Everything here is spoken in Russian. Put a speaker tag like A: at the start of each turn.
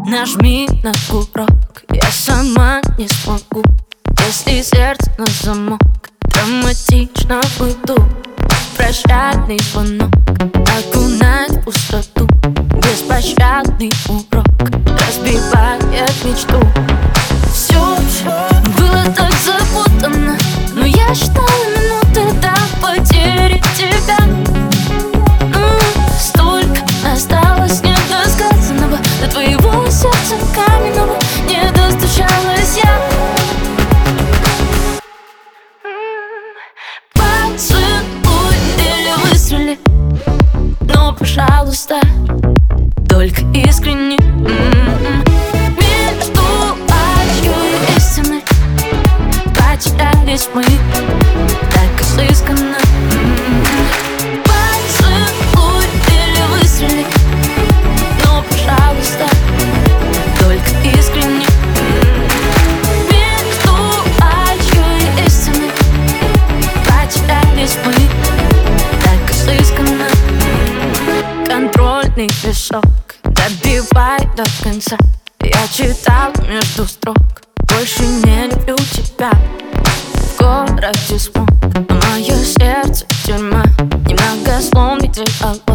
A: Нажми на курок, я сама не смогу. Если сердце на замок, драматично уйду. Прощальный звонок окунает в пустоту. Беспощадный урок разбивает мечту. Все было так запутанно, но я считала минуты до потери тебя. Столько осталось недосказанного, до твоего сердца каменного не достучалась я. Поцелуй или выстрели, но, пожалуйста, только искренне. Между ложью и истиной потерялись мы так изысканно. Поцелуй или выстрели, но, пожалуйста, только искренне. Между ложью и истиной потерялись мы так изысканно. Контрольный песок добивай до конца. Я читал между строк: больше не люблю тебя. В городе смог, но мое сердце тюрьма. Немногословный диалог